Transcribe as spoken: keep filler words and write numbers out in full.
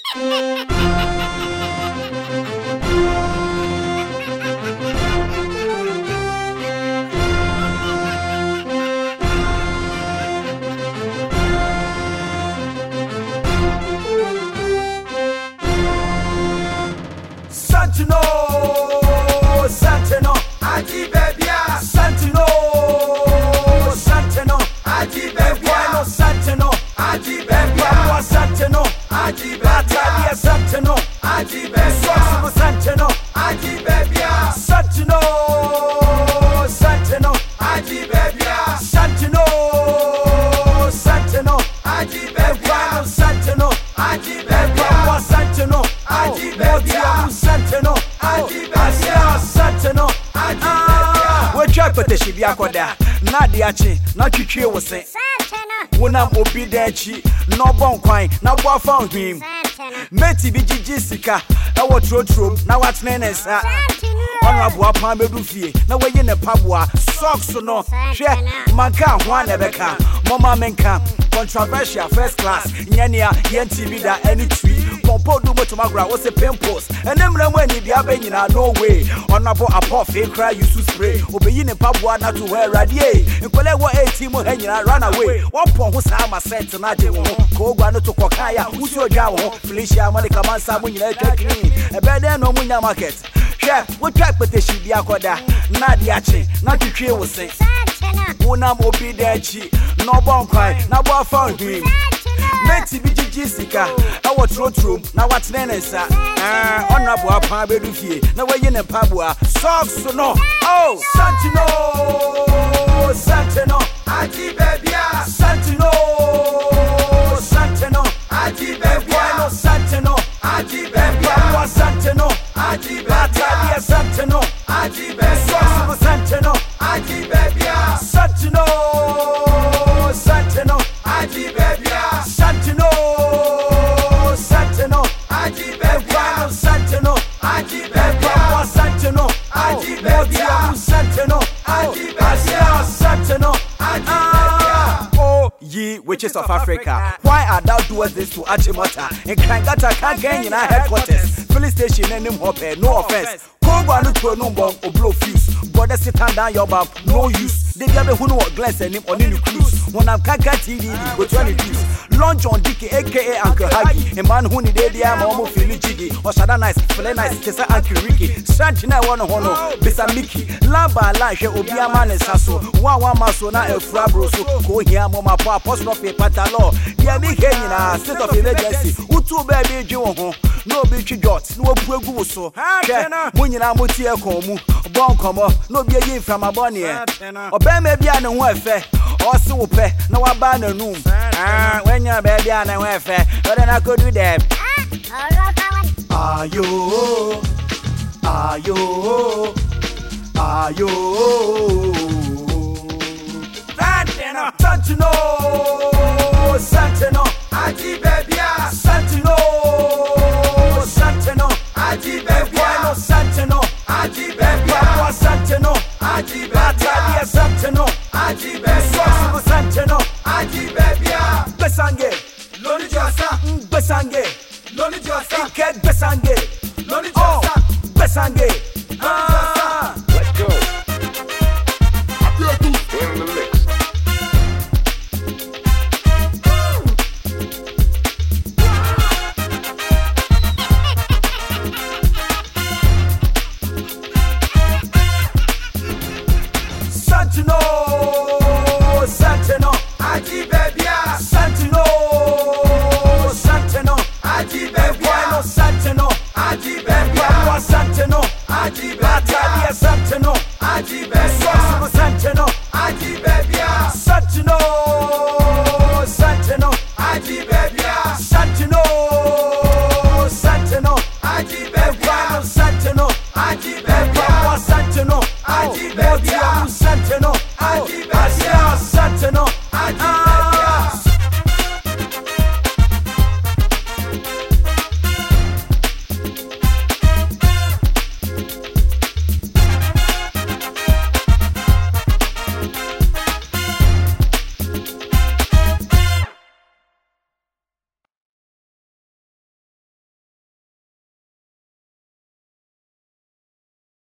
Santino, Santino, Aji Bebia, Santino, Santino, Aji Bebia, Santino, Aji Bebia, Santino, Aji Bebia, Santino, Aji Bebia, Santino, Aji Bebia, Santino, Santino, Aji Bebia, Santino, Santino, Aji Bebia, Santino, Aji Bebia, Santino, Aji Bebia, Santino, Aji Bebia, Santino, Aji Bebia. We try to she be akoda. Na diachi, na chichi wo se. Wonam obi dachi, no bon kwan, na bo found him. Meti bi gigi sika, e wo tro tro, na wat nene sa. Onu aboa pan bedu fie, na we ye ne paboa, socks no. Hwe, manka ho anebeka, mama menka. Controversial first class, nyania, yen T V da any tree. Pompo do much magra was a pimples. And them when you have been no way. On a boat a pop fake cry, you to spray. Obey in Papua not to wear radiate. And collect what eighteen more hanging run away. One pon who's hammer sent to Nadia, Kogano to Kokaya, who's your jaw, Felicia Monica Mansa when you let clean. A better no munya market. Chef, what track with the Shibiakoda? Nadiachi, not to kill was say. Unam obi dachi, no bon cry, na bo found him. Meti bi gigi sika, I was true true, now what's nene sa. Ah, honorable apa bedu fie, na we ye ne paboa, socks no. Oh, Santino, Santino, Aji Bebia, Santino, Santino, Aji Bebia, Santino, Aji Bebia, Santino, Aji Bebia, Santino, Aji Bebia, Santino, Aji Bebia, Santino, Santino, Aji Bebia, Santino, Santino, Aji Bebia, Santino, Aji Bebia, Santino, Aji Bebia, Santino, Aji Bebia, Santino, Aji Bebia. Oh, ye witches of Africa, why are thou doers this to Achimota? And Kangata can't gain in our headquarters. Police station and him hope, no offense. Congo no to no bomb or blow fuse. Brother sit down your back, no use. They gather who know glass and him on any cruise. When I'm Kaka T V, go twenty views. Launch on Dicky, aka Uncle Haggy. A man who need the arm almost feel jiggy. Or Shada nice, Fele nice, Tessa Uncle Ricky. Santina one hono, Bessa Mickey. Lamba Lash, Obia Man and Sasso. One one Masona, El Frabroso. Go here, Mama Papa, post of a patalo. Dear me, Kenya, state of emergency. Utu baby, Joe. No bitchy dots, no poor so. When you are Mutia Comu, Bon Como, no be a from a bonnie. Or Ben may be an welfare, or soup, no a banner room. Ah, when you're baby and welfare, but then I could do that. Are you? Are you? Are you? Santino, Santino, Aji Bebia, Santino, Santino, Aji Bebia, Santino, Aji Bebia, Santino, Aji Bebia, Santino, Aji Bebia, Santino, Aji Bebia, Besange, Loni Josa, Besange, Loni Josa, Ike Besange, Loni Josa, Besange.